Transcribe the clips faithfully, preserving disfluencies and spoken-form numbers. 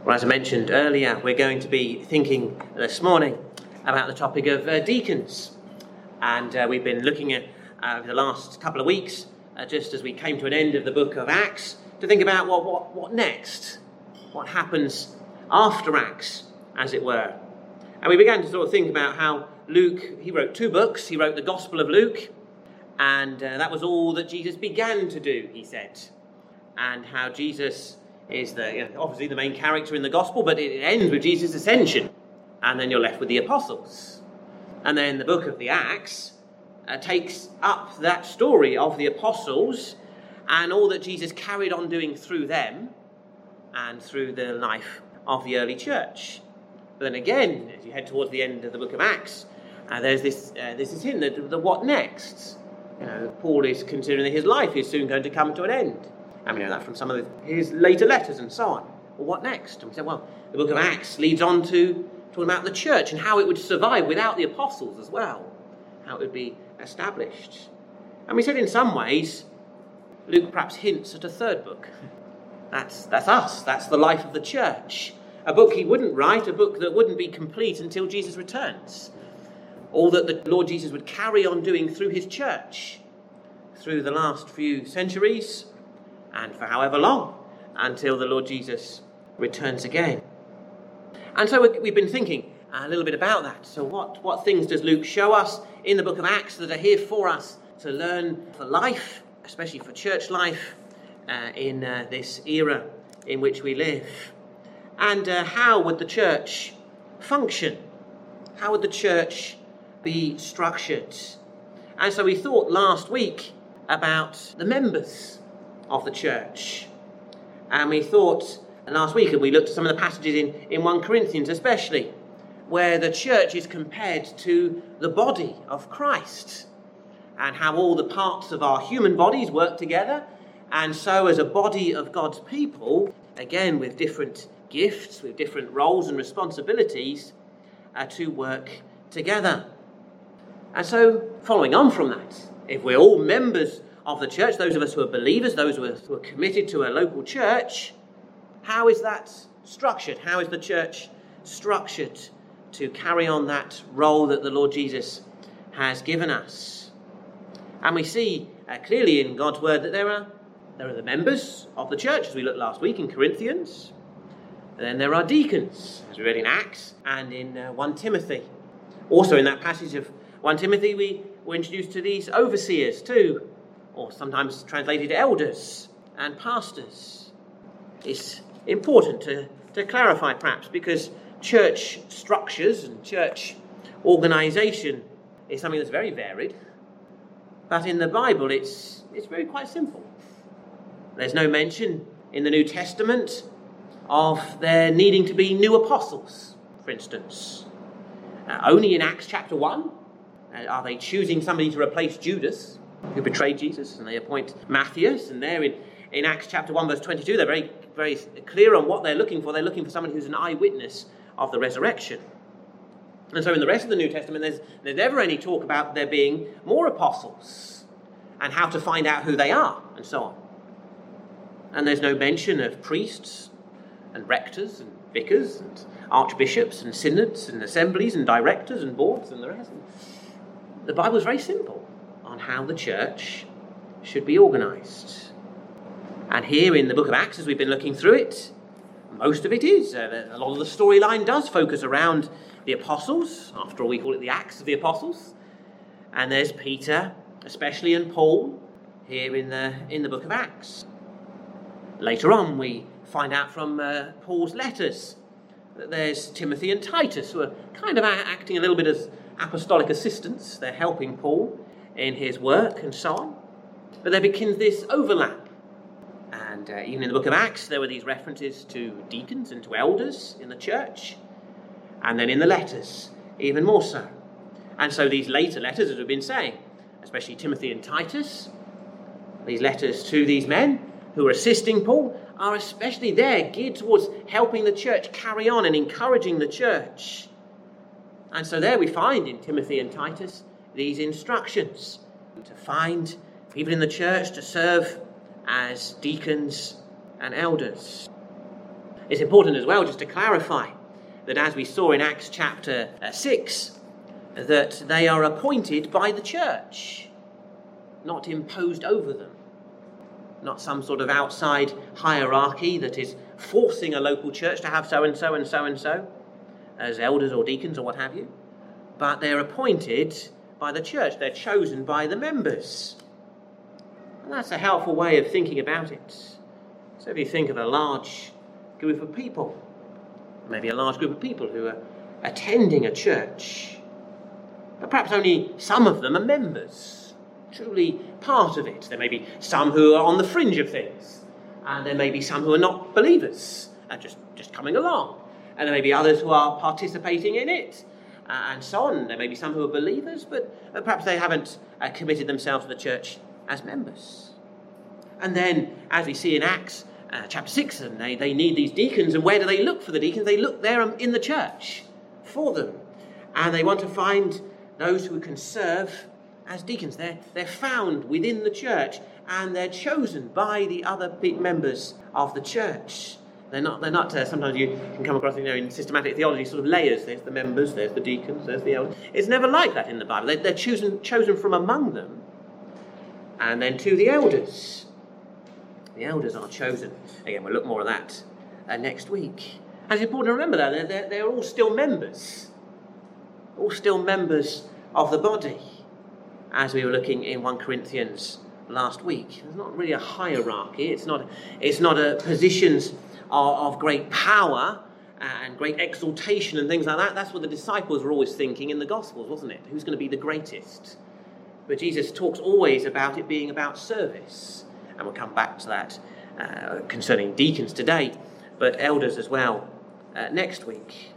Well, as I mentioned earlier, we're going to be thinking this morning about the topic of uh, deacons. And uh, we've been looking at, uh, over the last couple of weeks, uh, just as we came to an end of the book of Acts, to think about what, what, what next? What happens after Acts, as it were? And we began to sort of think about how Luke, he wrote two books. He wrote the Gospel of Luke, and uh, that was all that Jesus began to do, he said. And how Jesus is the, you know, obviously the main character in the Gospel, but it ends with Jesus' ascension. And then you're left with the apostles. And then the book of the Acts uh, takes up that story of the apostles and all that Jesus carried on doing through them and through the life of the early church. But then again, as you head towards the end of the book of Acts, uh, there's this uh, this is him, the, the what next? You know, Paul is considering that his life is soon going to come to an end. And we know that from some of his later letters and so on. Well, what next? And we said, well, the book of Acts leads on to talking about the church and how it would survive without the apostles as well. How it would be established. And we said in some ways, Luke perhaps hints at a third book. That's, that's us. That's the life of the church. A book he wouldn't write, a book that wouldn't be complete until Jesus returns. All that the Lord Jesus would carry on doing through his church, through the last few centuries, and for however long, until the Lord Jesus returns again. And so we've been thinking a little bit about that. So what, what things does Luke show us in the book of Acts that are here for us to learn for life, especially for church life, uh, in uh, this era in which we live? And uh, how would the church function? How would the church be structured? And so we thought last week about the members of the church. And we thought last week, and we looked at some of the passages in, in First Corinthians especially, where the church is compared to the body of Christ, and how all the parts of our human bodies work together, and so as a body of God's people, again with different gifts, with different roles and responsibilities, uh, to work together. And so, following on from that, if we're all members of the church, those of us who are believers, those who are, who are committed to a local church, how is that structured? How is the church structured to carry on that role that the Lord Jesus has given us? And we see uh, clearly in God's word that there are there are the members of the church, as we looked last week in Corinthians. And then there are deacons, as we read in Acts and in uh, First Timothy. Also in that passage of First Timothy, we were introduced to these overseers too, or sometimes translated elders and pastors. It's important to, to clarify perhaps, because church structures and church organisation is something that's very varied. But in the Bible, it's it's very quite simple. There's no mention in the New Testament of there needing to be new apostles, for instance. Uh, only in Acts chapter one uh, are they choosing somebody to replace Judas, who betrayed Jesus, and they appoint Matthias. And there in, in Acts chapter one, verse twenty-two, they're very, very clear on what they're looking for. They're looking for somebody who's an eyewitness of the resurrection. And so in the rest of the New Testament, there's, there's never any talk about there being more apostles and how to find out who they are, and so on. And there's no mention of priests and rectors and vicars and archbishops and synods and assemblies and directors and boards and the rest. The Bible is very simple on how the church should be organised. And here in the book of Acts, as we've been looking through it, most of it is. Uh, a lot of the storyline does focus around the apostles. After all, we call it the Acts of the Apostles. And there's Peter, especially, and Paul here in the, in the book of Acts. Later on, we find out from uh, Paul's letters that there's Timothy and Titus, who are kind of acting a little bit as apostolic assistants. They're helping Paul in his work and so on. But there begins this overlap. And uh, even in the book of Acts, there were these references to deacons and to elders in the church. And then in the letters, even more so. And so these later letters, as we've been saying, especially Timothy and Titus, these letters to these men who are assisting Paul, are especially there geared towards helping the church carry on and encouraging the church. And so there we find in Timothy and Titus these instructions to find people in the church to serve as deacons and elders. It's important as well just to clarify that as we saw in Acts chapter six, that they are appointed by the church, not imposed over them. Not some sort of outside hierarchy that is forcing a local church to have so-and-so and so-and-so as elders or deacons or what have you. But they're appointed by the church. They're chosen by the members. And that's a helpful way of thinking about it. So if you think of a large group of people, maybe a large group of people who are attending a church, but perhaps only some of them are members, truly part of it. There may be some who are on the fringe of things, and there may be some who are not believers and just, just coming along, and there may be others who are participating in it, uh, and so on. There may be some who are believers, but uh, perhaps they haven't uh, committed themselves to the church as members. And then, as we see in Acts uh, chapter six, and they, they need these deacons, and where do they look for the deacons? They look there in the church for them, and they want to find those who can serve as deacons. They're, they're found within the church, and they're chosen by the other big members of the church. They're not, they're not uh, sometimes you can come across, you know, in systematic theology, sort of layers. There's the members, there's the deacons, there's the elders. It's never like that in the Bible. They, they're chosen, chosen from among them, and then to the elders. The elders are chosen. Again, we'll look more at that uh, next week. And it's important to remember that they're, they're, they're all still members. All still members of the body. As we were looking in First Corinthians last week. There's not really a hierarchy. It's not, it's not a positions of, of great power and great exaltation and things like that. That's what the disciples were always thinking in the Gospels, wasn't it? Who's going to be the greatest? But Jesus talks always about it being about service. And we'll come back to that uh, concerning deacons today, but elders as well uh, next week.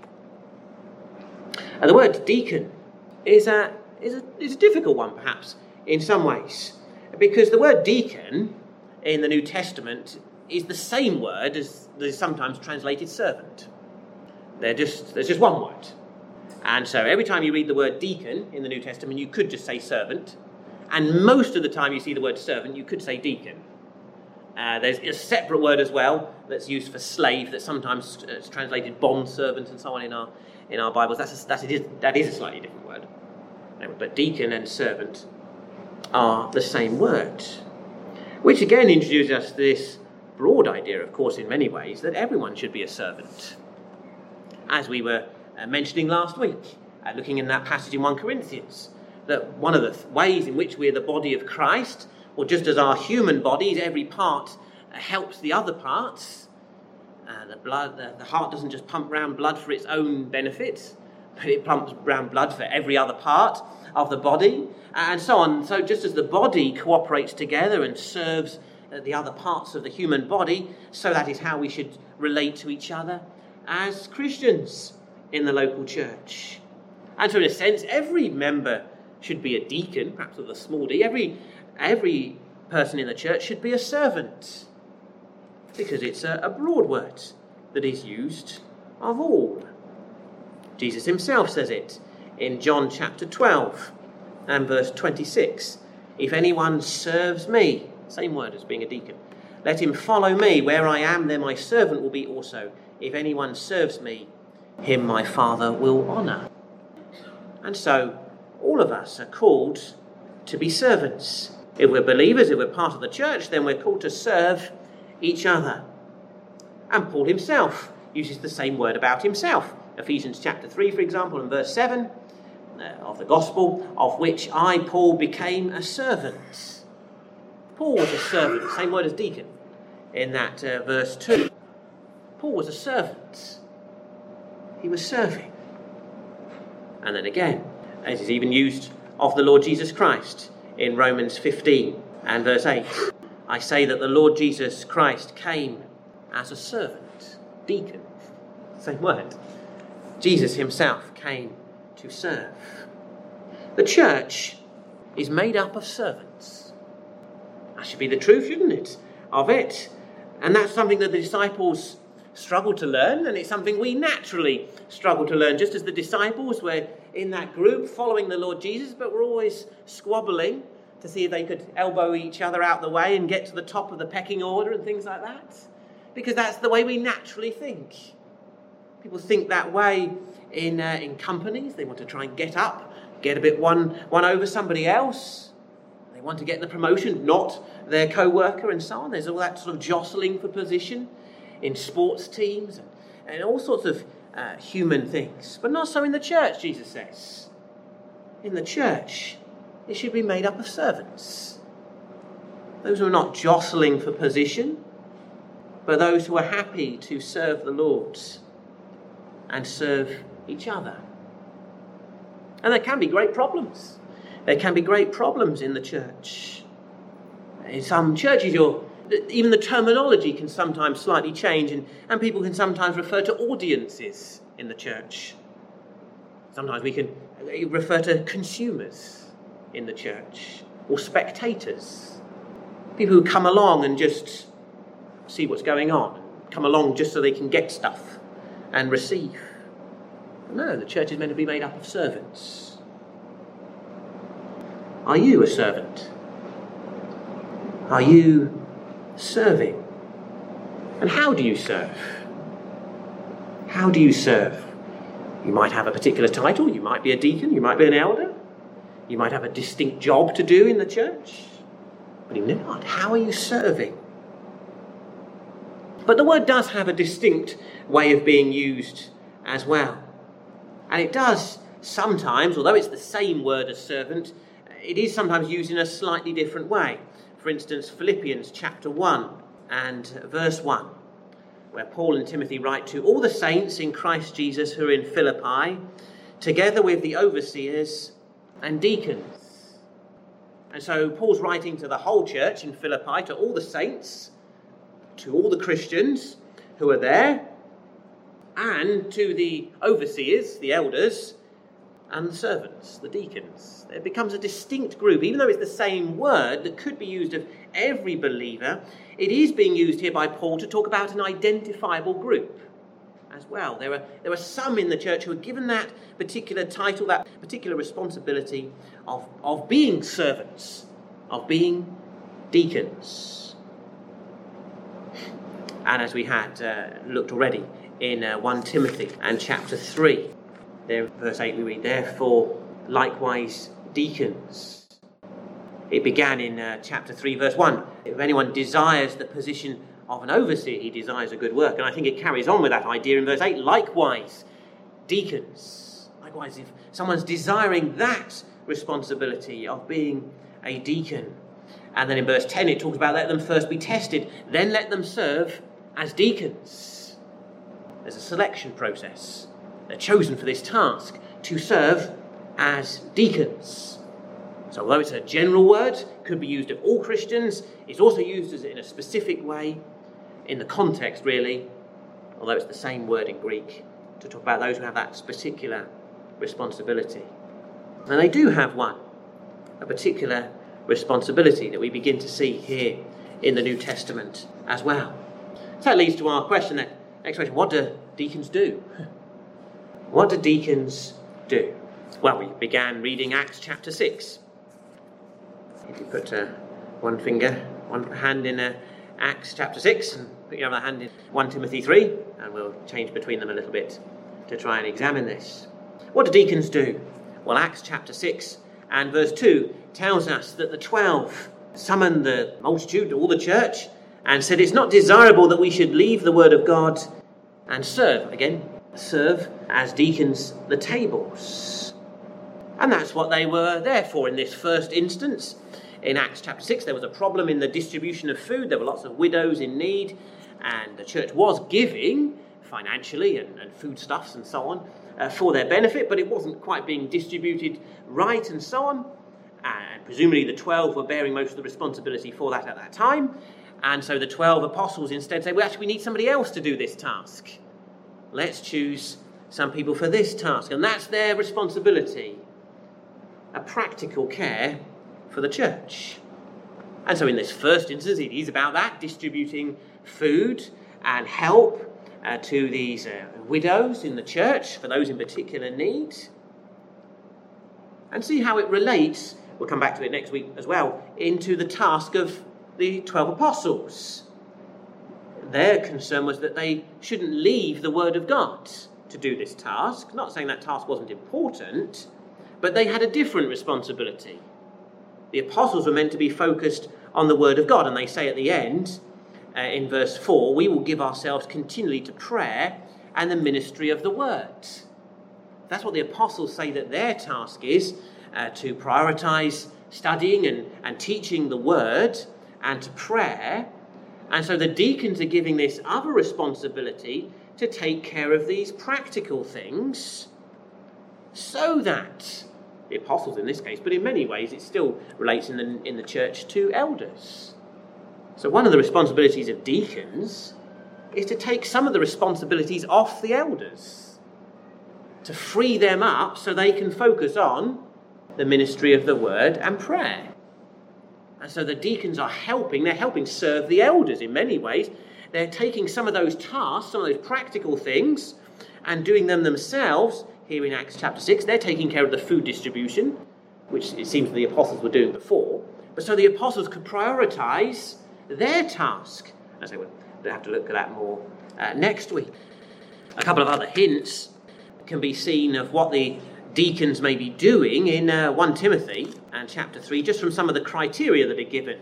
And the word deacon is a, is, a, is a difficult one, perhaps, in some ways. Because the word deacon in the New Testament is the same word as is sometimes translated servant. They're just, there's just one word. And so every time you read the word deacon in the New Testament, you could just say servant. And most of the time you see the word servant, you could say deacon. Uh, there's a separate word as well that's used for slave that sometimes is translated bond servant and so on in our in our Bibles. That's a, that's a, that is a slightly different word. But deacon and servant are the same word. Which again introduces us to this broad idea, of course, in many ways, that everyone should be a servant. As we were uh, mentioning last week, uh, looking in that passage in First Corinthians, that one of the th- ways in which we're the body of Christ, or just as our human bodies, every part uh, helps the other parts. Uh, the blood, the, the heart doesn't just pump round blood for its own benefit, but it pumps round blood for every other part of the body, and so on. So just as the body cooperates together and serves uh, the other parts of the human body, so that is how we should relate to each other as Christians in the local church. And so in a sense, every member should be a deacon, perhaps with a small d. Every Every person in the church should be a servant, because it's a, a broad word that is used of all. Jesus himself says it in John chapter twelve and verse twenty-six. If anyone serves me, same word as being a deacon, let him follow me. Where I am, there my servant will be also. If anyone serves me, him my Father will honour. And so all of us are called to be servants. If we're believers, if we're part of the church, then we're called to serve each other. And Paul himself uses the same word about himself. Ephesians chapter three, for example, and verse seven uh, of the gospel, of which I, Paul, became a servant. Paul was a servant, same word as deacon, in that uh, verse two. Paul was a servant. He was serving. And then again, it is even used of the Lord Jesus Christ in Romans fifteen and verse eight. I say that the Lord Jesus Christ came as a servant, deacon, same word. Jesus himself came to serve. The church is made up of servants. That should be the truth, shouldn't it, of it? And that's something that the disciples struggle to learn, and it's something we naturally struggle to learn, just as the disciples were in that group following the Lord Jesus, but were always squabbling to see if they could elbow each other out the way and get to the top of the pecking order and things like that. because that's the way we naturally think. People think that way in uh, in companies. They want to try and get up, get a bit one, one over somebody else. They want to get the promotion, not their co-worker, and so on. There's all that sort of jostling for position in sports teams and, and all sorts of uh, human things. But not so in the church, Jesus says. In the church, it should be made up of servants. Those who are not jostling for position, but those who are happy to serve the Lord and serve each other. And there can be great problems. There can be great problems in the church. In some churches, you're, even the terminology can sometimes slightly change, and, and people can sometimes refer to audiences in the church. Sometimes we can refer to consumers in the church, or spectators. People who come along and just see what's going on, come along just so they can get stuff and receive. No, the church is meant to be made up of servants. Are you a servant? Are you serving? And how do you serve? How do you serve? You might have a particular title. You might be a deacon. You might be an elder. You might have a distinct job to do in the church. But if not, how are you serving? But the word does have a distinct way of being used as well. And it does sometimes, although it's the same word as servant, it is sometimes used in a slightly different way. For instance, Philippians chapter one and verse one, where Paul and Timothy write to all the saints in Christ Jesus who are in Philippi, together with the overseers and deacons. And so Paul's writing to the whole church in Philippi, to all the saints, to all the Christians who are there, and to the overseers, the elders, and the servants, the deacons. It becomes a distinct group, even though it's the same word that could be used of every believer. It is being used here by Paul to talk about an identifiable group as well. There are, there are some in the church who are given that particular title, that particular responsibility of, of being servants, of being deacons. And as we had uh, looked already in uh, First Timothy and chapter three, there, verse eight, we read, therefore, likewise, deacons. It began in uh, chapter three, verse one. If anyone desires the position of an overseer, he desires a good work. And I think it carries on with that idea in verse eight. Likewise, deacons. Likewise, if someone's desiring that responsibility of being a deacon. And then in verse ten, it talks about let them first be tested, then let them serve as deacons. There's a selection process. They're chosen for this task to serve as deacons. So although it's a general word, could be used of all Christians, it's also used as in a specific way in the context, really, although it's the same word in Greek, to talk about those who have that particular responsibility. And they do have one, a particular responsibility that we begin to see here in the New Testament as well. So that leads to our question then. Next question, what do deacons do? What do deacons do? Well, we began reading Acts chapter six. If you put uh, one finger, one hand in uh, Acts chapter six and put your other hand in First Timothy three, and we'll change between them a little bit to try and examine this. What do deacons do? Well, Acts chapter six and verse two tells us that the twelve summoned the multitude, all the church, and said it's not desirable that we should leave the word of God and serve, again, serve as deacons the tables. And that's what they were there for in this first instance. In Acts chapter six, there was a problem in the distribution of food. There were lots of widows in need, and the church was giving financially and, and foodstuffs and so on uh, for their benefit, but it wasn't quite being distributed right and so on. And presumably the twelve were bearing most of the responsibility for that at that time. And so the twelve apostles instead say, well, actually, we need somebody else to do this task. Let's choose some people for this task. And that's their responsibility, a practical care for the church. And so in this first instance, it is about that, distributing food and help uh, to these uh, widows in the church, for those in particular need. And see how it relates, we'll come back to it next week as well, into the task of the twelve apostles. their concern was that they shouldn't leave the Word of God to do this task. Not saying that task wasn't important, but they had a different responsibility. The apostles were meant to be focused on the Word of God, and they say at the end, uh, in verse four, we will give ourselves continually to prayer and the ministry of the Word. That's what the apostles say that their task is, uh, to prioritise studying and, and teaching the Word and to prayer. And so the deacons are giving this other responsibility to take care of these practical things so that, the apostles in this case, but in many ways it still relates in the, in the church to elders. So one of the responsibilities of deacons is to take some of the responsibilities off the elders, to free them up so they can focus on the ministry of the Word and prayer. And so the deacons are helping, they're helping serve the elders in many ways. They're taking some of those tasks, some of those practical things, and doing them themselves. Here in Acts chapter six, they're taking care of the food distribution, which it seems the apostles were doing before. But so the apostles could prioritise their task. And so we'll have to look at that more uh, next week. A couple of other hints can be seen of what the deacons may be doing in uh, First Timothy and chapter three, just from some of the criteria that are given.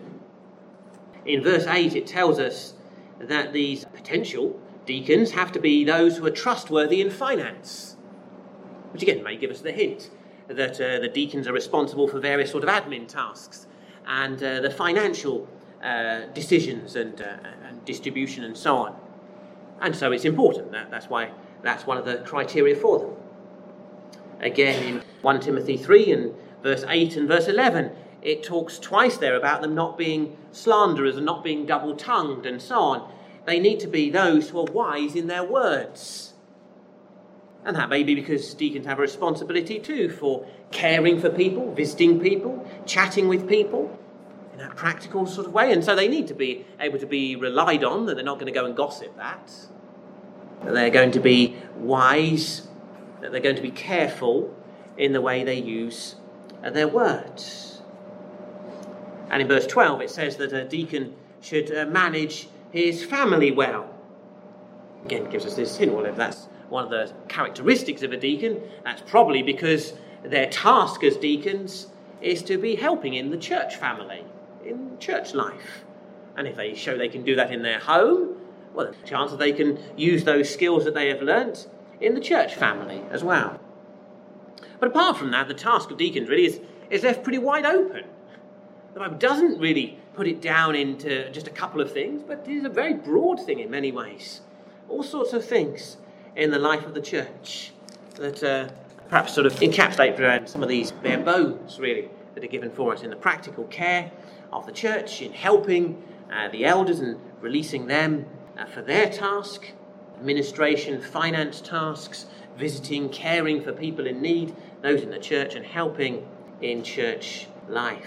In verse eight, it tells us that these potential deacons have to be those who are trustworthy in finance, which again may give us the hint that uh, the deacons are responsible for various sort of admin tasks and uh, the financial uh, decisions and, uh, and distribution and so on. And so it's important. That, that's why that's one of the criteria for them. Again, in First Timothy three and verse eight and verse eleven, it talks twice there about them not being slanderers and not being double-tongued and so on. They need to be those who are wise in their words. And that may be because deacons have a responsibility too for caring for people, visiting people, chatting with people in that practical sort of way. And so they need to be able to be relied on, that they're not going to go and gossip that. That they're going to be wise, that they're going to be careful in the way they use their words. And in verse twelve it says that a deacon should uh, manage his family well. Again, it gives us this hint. Well, if that's one of the characteristics of a deacon, that's probably because their task as deacons is to be helping in the church family, in church life. And if they show they can do that in their home, well, there's a chance that they can use those skills that they have learnt in the church family as well. But apart from that, the task of deacons really is, is left pretty wide open. The Bible doesn't really put it down into just a couple of things, but it is a very broad thing in many ways. All sorts of things in the life of the church that uh, perhaps sort of encapsulate around some of these bare bones, really, that are given for us in the practical care of the church, in helping uh, the elders and releasing them uh, for their task, administration, finance tasks, visiting, caring for people in need, those in the church, and helping in church life.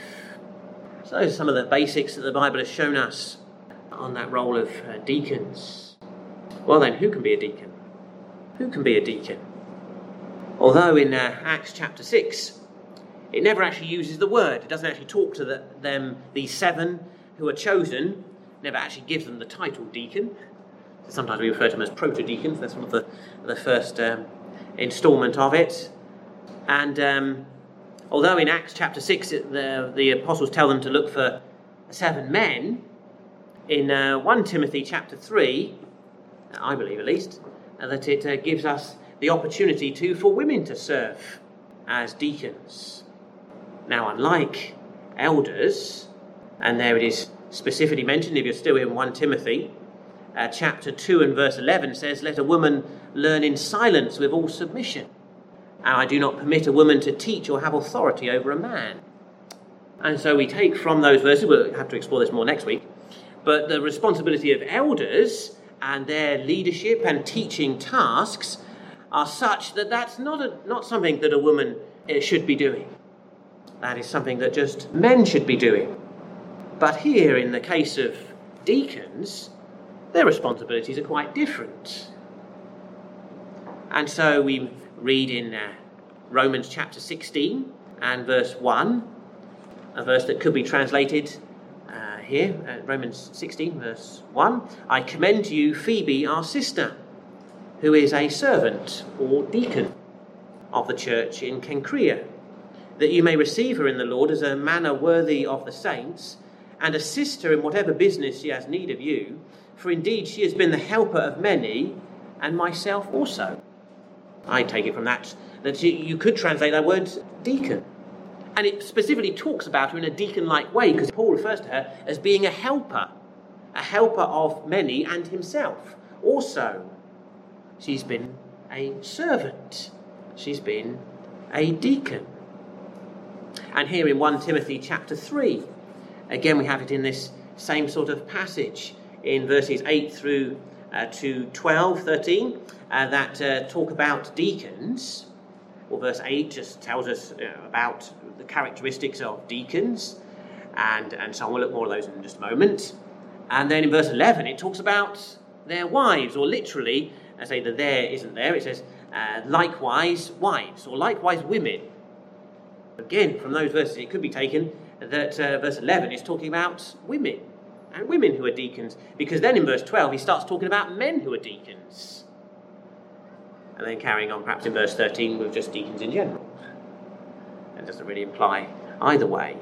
So those are some of the basics that the Bible has shown us on that role of uh, deacons. Well then, who can be a deacon? Who can be a deacon? Although in uh, Acts chapter six, it never actually uses the word. It doesn't actually talk to the, them, these seven who are chosen, never actually gives them the title deacon. Sometimes we refer to them as proto-deacons. That's one of the, the first um, instalment of it. And um, although in Acts chapter six, the, the apostles tell them to look for seven men, in uh, First Timothy chapter three, I believe at least, uh, that it uh, gives us the opportunity to for women to serve as deacons. Now, unlike elders, and there it is specifically mentioned, if you're still in First Timothy, uh, chapter two and verse eleven says, "Let a woman learn in silence with all submission. And I do not permit a woman to teach or have authority over a man." And so we take from those verses, we'll have to explore this more next week, but the responsibility of elders and their leadership and teaching tasks are such that that's not a, not something that a woman uh, should be doing. That is something that just men should be doing. But here, in the case of deacons, their responsibilities are quite different. And so we read in uh, Romans chapter sixteen and verse one, a verse that could be translated uh, here, uh, Romans sixteen, verse one, I commend to you Phoebe, our sister, who is a servant or deacon of the church in Cenchrea, that you may receive her in the Lord as a manner worthy of the saints, and assist her in whatever business she has need of you, for indeed she has been the helper of many, and myself also. I take it from that that you, you could translate that word deacon. And it specifically talks about her in a deacon-like way, because Paul refers to her as being a helper, a helper of many and himself. Also, she's been a servant. She's been a deacon. And here in First Timothy chapter three, again we have it in this same sort of passage in verses eight through uh, to twelve, thirteen, uh, that uh, talk about deacons. Well, verse eight just tells us uh, about the characteristics of deacons, and, and so on. We'll look more at those in just a moment. And then in verse eleven, it talks about their wives, or literally, I say the there isn't there, it says, uh, likewise wives, or likewise women. Again, from those verses, it could be taken that uh, verse eleven is talking about women, and women who are deacons, because then in verse twelve, he starts talking about men who are deacons. And then carrying on perhaps in verse thirteen with just deacons in general. It doesn't really imply either way.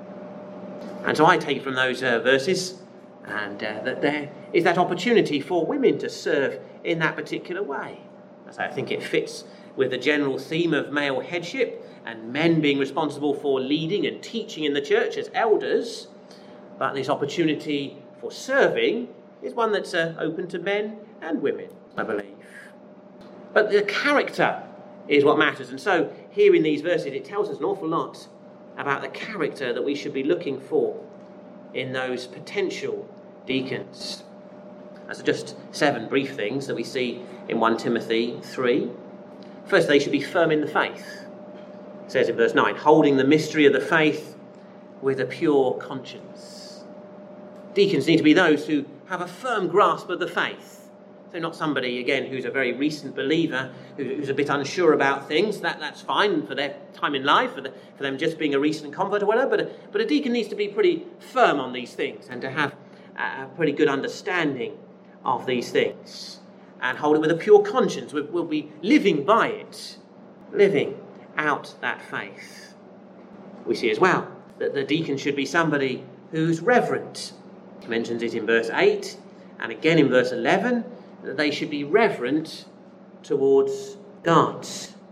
And so I take from those uh, verses and uh, that there is that opportunity for women to serve in that particular way. As I think it fits with the general theme of male headship and men being responsible for leading and teaching in the church as elders. But this opportunity for serving is one that's uh, open to men and women, I believe. But the character is what matters. And so here in these verses, it tells us an awful lot about the character that we should be looking for in those potential deacons. As just seven brief things that we see in First Timothy three. First, they should be firm in the faith. It says in verse nine, holding the mystery of the faith with a pure conscience. Deacons need to be those who have a firm grasp of the faith. So not somebody, again, who's a very recent believer, who's a bit unsure about things. That, that's fine for their time in life, for, the, for them just being a recent convert or whatever. But a, but a deacon needs to be pretty firm on these things and to have a pretty good understanding of these things. And hold it with a pure conscience. We'll, we'll be living by it, living out that faith. We see as well that the deacon should be somebody who's reverent. He mentions it in verse eight and again in verse eleven. That they should be reverent towards God.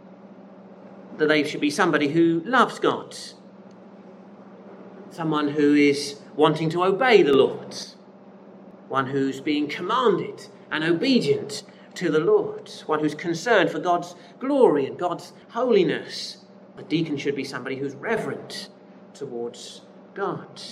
That they should be somebody who loves God. Someone who is wanting to obey the Lord. One who's being commanded and obedient to the Lord. One who's concerned for God's glory and God's holiness. A deacon should be somebody who's reverent towards God.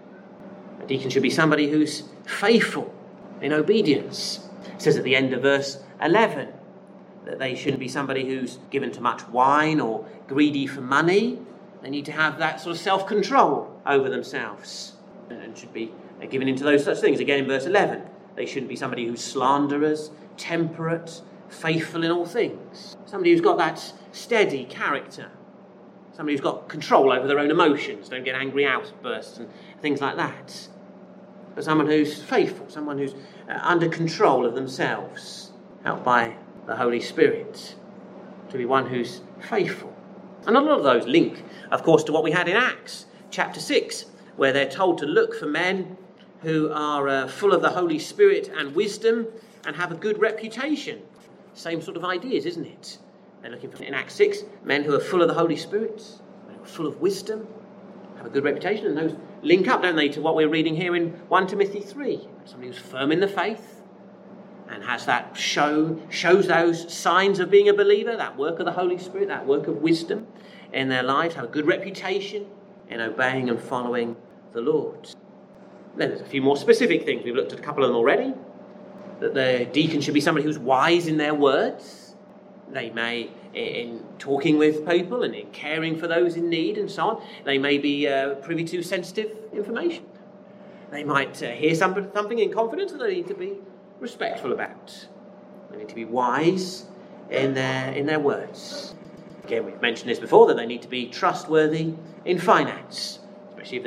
A deacon should be somebody who's faithful in obedience. It says at the end of verse eleven that they shouldn't be somebody who's given to much wine or greedy for money. They need to have that sort of self-control over themselves and should be given into those such things. Again in verse eleven, they shouldn't be somebody who's slanderers, temperate, faithful in all things. Somebody who's got that steady character. Somebody who's got control over their own emotions, don't get angry outbursts and things like that. But someone who's faithful, someone who's uh, under control of themselves, helped by the Holy Spirit, to be one who's faithful. And a lot of those link, of course, to what we had in Acts chapter six, where they're told to look for men who are uh, full of the Holy Spirit and wisdom and have a good reputation. Same sort of ideas, isn't it? They're looking for, in Acts six, men who are full of the Holy Spirit, men who are full of wisdom, have a good reputation, and those link up, don't they, to what we're reading here in First Timothy three. Somebody who's firm in the faith and has that show, shows those signs of being a believer, that work of the Holy Spirit, that work of wisdom in their lives, have a good reputation in obeying and following the Lord. Then there's a few more specific things. We've looked at a couple of them already. That the deacon should be somebody who's wise in their words. They may, in talking with people and in caring for those in need and so on, they may be uh, privy to sensitive information. They might uh, hear something, something in confidence that they need to be respectful about. They need to be wise in their, in their words. Again, we've mentioned this before, that they need to be trustworthy in finance, especially if they're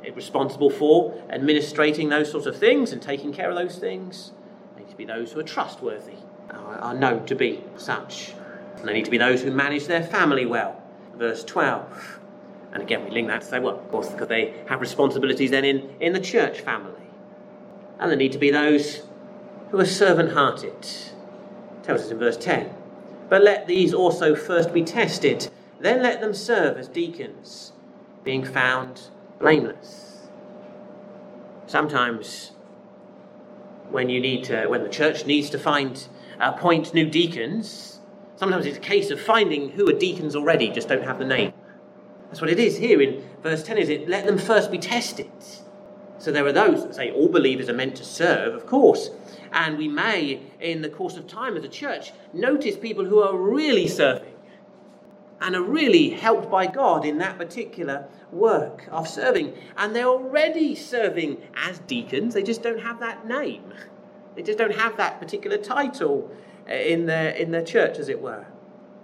responsible for administrating those sorts of things and taking care of those things. They need to be those who are trustworthy, are, are known to be such. And they need to be those who manage their family well. Verse twelve. And again, we link that to say, well, of course, because they have responsibilities then in, in the church family. And they need to be those who are servant-hearted. It tells us in verse ten. But let these also first be tested, then let them serve as deacons, being found blameless. Sometimes when you need to, when the church needs to find, appoint new deacons, sometimes it's a case of finding who are deacons already, just don't have the name. That's what it is here in verse ten, is it? Let them first be tested. So there are those that say all believers are meant to serve, of course. And we may, in the course of time as a church, notice people who are really serving and are really helped by God in that particular work of serving. And they're already serving as deacons. They just don't have that name. They just don't have that particular title in their, in their church, as it were.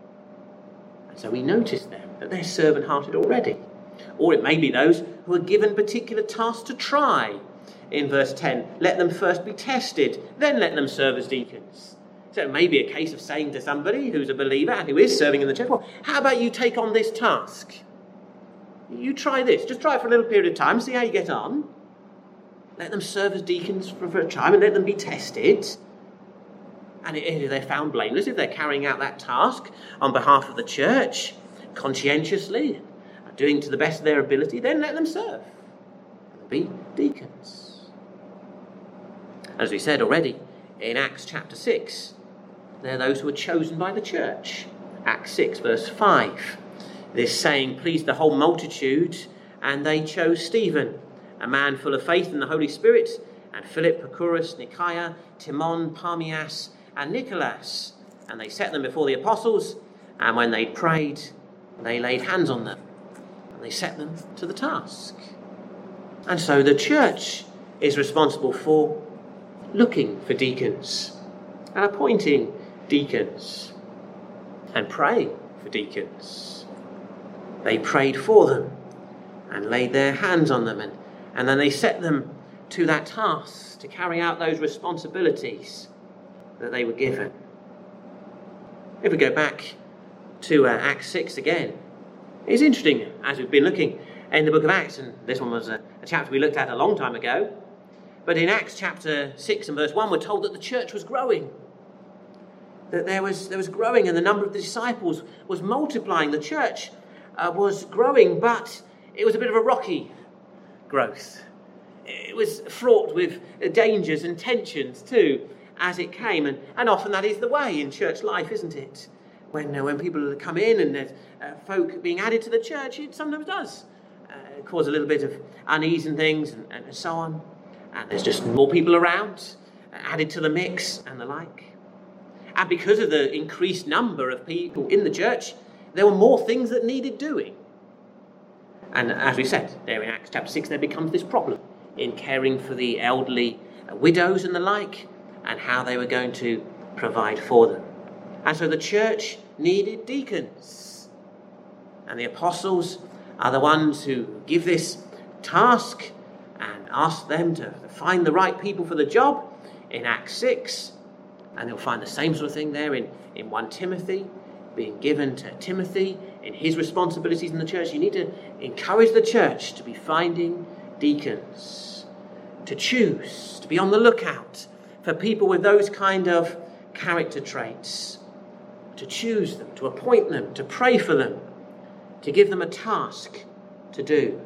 And so we notice them, that they're servant-hearted already. Or it may be those who are given particular tasks to try. In verse ten, let them first be tested, then let them serve as deacons. So it may be a case of saying to somebody who's a believer and who is serving in the church, well, how about you take on this task? You try this. Just try it for a little period of time, see how you get on. Let them serve as deacons for, for a time and let them be tested. And if they're found blameless, if they're carrying out that task on behalf of the church, conscientiously, doing to the best of their ability, then let them serve. Be deacons. As we said already, in Acts chapter six, they're those who are chosen by the church. Acts six, verse five. This saying pleased the whole multitude, and they chose Stephen, a man full of faith in the Holy Spirit, and Philip, Prochorus, Nicaea, Timon, Parmenas, and Nicholas. And they set them before the apostles, and when they prayed, they laid hands on them, and they set them to the task. And so the church is responsible for looking for deacons and appointing deacons and praying for deacons. They prayed for them and laid their hands on them, and, and then they set them to that task to carry out those responsibilities that they were given. If we go back to uh, Acts six again, it's interesting, as we've been looking in the book of Acts, and this one was a, a chapter we looked at a long time ago, but in Acts chapter six and verse one, we're told that the church was growing, that there was there was growing, and the number of the disciples was multiplying. The church uh, was growing, but it was a bit of a rocky growth. It was fraught with dangers and tensions too, as it came, and, and often that is the way in church life, isn't it? When uh, when people come in and there's uh, folk being added to the church, it sometimes does uh, cause a little bit of unease and things, and, and so on. And there's just more people around, uh, added to the mix and the like. And because of the increased number of people in the church, there were more things that needed doing. And as we said, there in Acts chapter six, there becomes this problem in caring for the elderly uh, widows and the like, and how they were going to provide for them. And so the church needed deacons. And the apostles are the ones who give this task and ask them to find the right people for the job in Acts six. And they'll find the same sort of thing there in, in First Timothy, being given to Timothy in his responsibilities in the church. You need to encourage the church to be finding deacons, to choose, to be on the lookout for people with those kind of character traits, to choose them, to appoint them, to pray for them, to give them a task to do.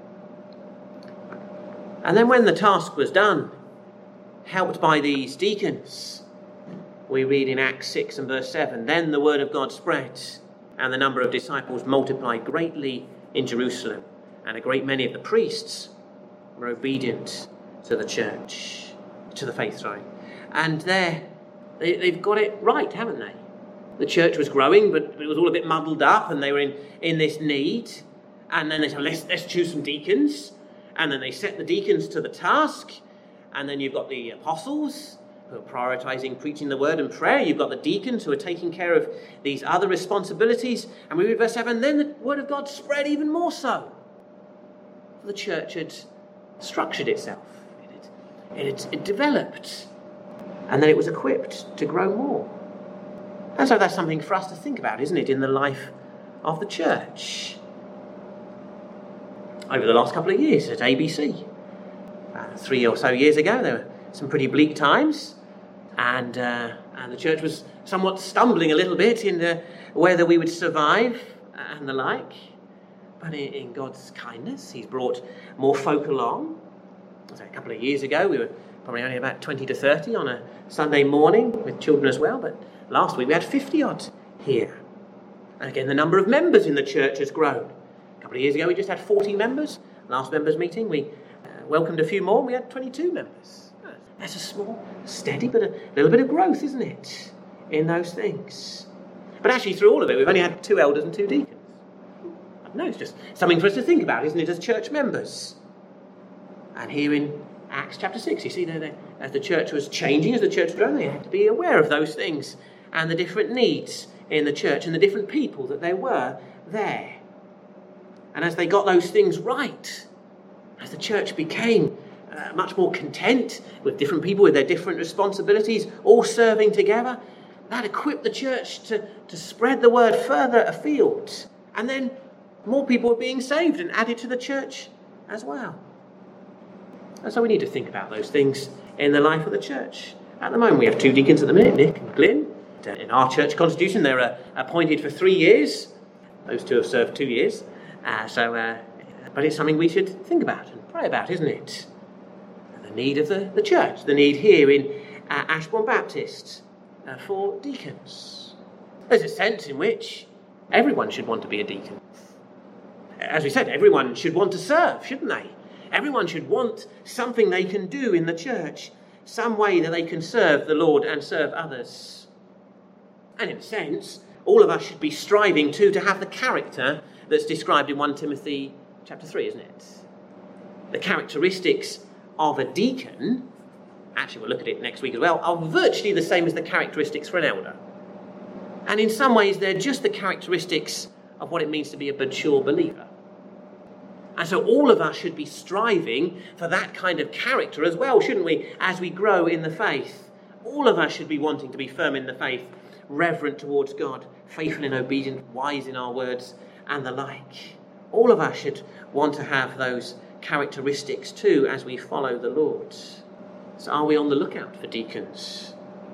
And then when the task was done, helped by these deacons, we read in Acts six and verse seven, then the word of God spread, and the number of disciples multiplied greatly in Jerusalem, and a great many of the priests were obedient to the church, to the faith, sorry. And there, they, they've got it right, haven't they? The church was growing, but it was all a bit muddled up, and they were in, in this need. And then they said, let's, let's choose some deacons. And then they set the deacons to the task. And then you've got the apostles who are prioritising preaching the word and prayer. You've got the deacons who are taking care of these other responsibilities. And we read verse seven, then the word of God spread even more so. the church had structured itself. It, had, it, had, it developed. And then it was equipped to grow more. And so that's something for us to think about, isn't it, in the life of the church. Over the last couple of years at A B C, uh, three or so years ago, there were some pretty bleak times, and uh, and the church was somewhat stumbling a little bit in the, whether we would survive and the like. But in, in God's kindness, he's brought more folk along. So a couple of years ago, we were probably only about twenty to thirty on a Sunday morning with children as well, but last week we had fifty odd here. And again, the number of members in the church has grown. A couple of years ago, we just had forty members. Last members' meeting, we uh, welcomed a few more, and we had twenty-two members. That's a small, steady, but a little bit of growth, isn't it, in those things? But actually, through all of it, we've only had two elders and two deacons. I don't know, it's just something for us to think about, isn't it, as church members? And here in Acts chapter six, you see there, there, as the church was changing, as the church was growing, they had to be aware of those things and the different needs in the church and the different people that there were there. And as they got those things right, as the church became uh, much more content with different people with their different responsibilities, all serving together, that equipped the church to, to spread the word further afield. And then more people were being saved and added to the church as well. And so we need to think about those things in the life of the church. At the moment, we have two deacons at the minute, Nick and Glyn. In our church constitution, they're uh, appointed for three years. Those two have served two years. Uh, so, uh, but it's something we should think about and pray about, isn't it? The need of the, the church, the need here in uh, Ashbourne Baptist uh, for deacons. There's a sense in which everyone should want to be a deacon. As we said, everyone should want to serve, shouldn't they? Everyone should want something they can do in the church, some way that they can serve the Lord and serve others. And in a sense, all of us should be striving too to have the character that's described in First Timothy chapter three, isn't it? The characteristics of a deacon, actually we'll look at it next week as well, are virtually the same as the characteristics for an elder. And in some ways they're just the characteristics of what it means to be a mature believer. And so all of us should be striving for that kind of character as well, shouldn't we, as we grow in the faith? All of us should be wanting to be firm in the faith, reverent towards God, faithful and obedient, wise in our words, and the like. All of us should want to have those characteristics too as we follow the Lord. So are we on the lookout for deacons?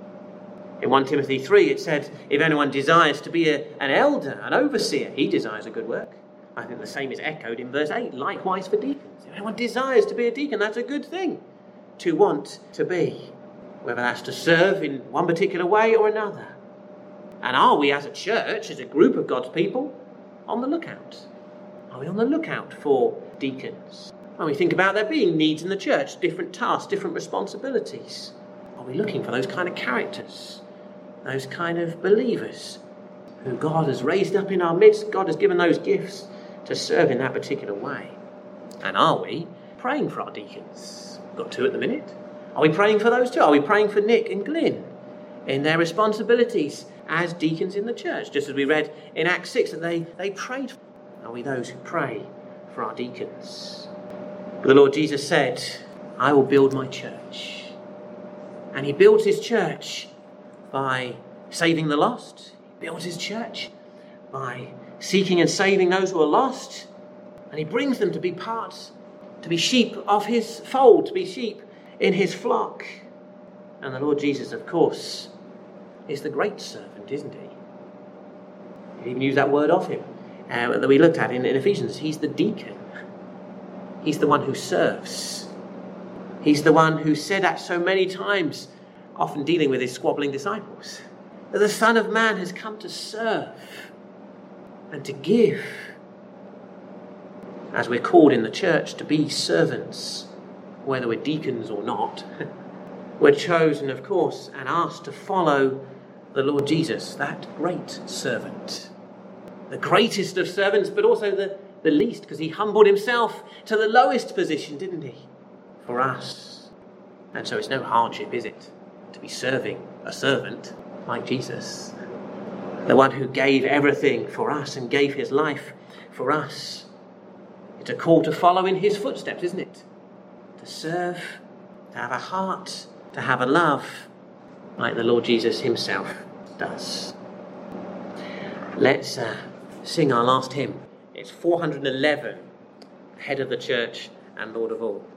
In First Timothy three it said, if anyone desires to be a, an elder, an overseer, he desires a good work. I think the same is echoed in verse eight, likewise for deacons. If anyone desires to be a deacon, that's a good thing to want to be, whether that's to serve in one particular way or another. And are we as a church, as a group of God's people, on the lookout? Are we on the lookout for deacons? When we think about there being needs in the church, different tasks, different responsibilities, are we looking for those kind of characters, those kind of believers who God has raised up in our midst? God has given those gifts to serve in that particular way. And are we praying for our deacons? We've got two at the minute. Are we praying for those two? Are we praying for Nick and Glyn in their responsibilities as deacons in the church? Just as we read in Acts six that they, they prayed for. Are we those who pray for our deacons? The Lord Jesus said, I will build my church. And he built his church by saving the lost. He built his church by seeking and saving those who are lost. And he brings them to be parts, to be sheep of his fold, to be sheep in his flock. And the Lord Jesus, of course, is the great servant, isn't he? He even used that word of him uh, that we looked at in, in Ephesians. He's the deacon. He's the one who serves. He's the one who said that so many times, often dealing with his squabbling disciples, that the Son of Man has come to serve and to give. As we're called in the church to be servants, whether we're deacons or not, we're chosen, of course, and asked to follow the Lord Jesus, that great servant. The greatest of servants, but also the, the least, because he humbled himself to the lowest position, didn't he? For us. And so it's no hardship, is it, to be serving a servant like Jesus, the one who gave everything for us and gave his life for us. It's a call to follow in his footsteps, isn't it? To serve, to have a heart, to have a love like the Lord Jesus himself does. Let's uh, sing our last hymn. It's four hundred eleven, Head of the Church and Lord of all.